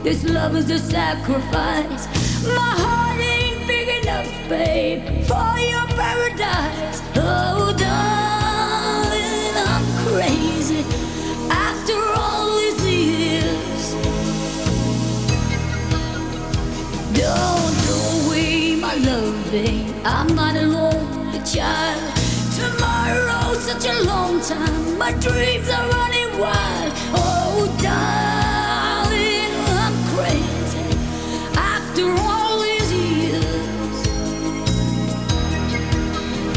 This love is a sacrifice. My heart ain't big enough, babe, for your paradise. Oh, darling, I'm crazy after all these years. Don't throw away my love, babe. I'm not a lonely child. Tomorrow's such a long time. My dreams are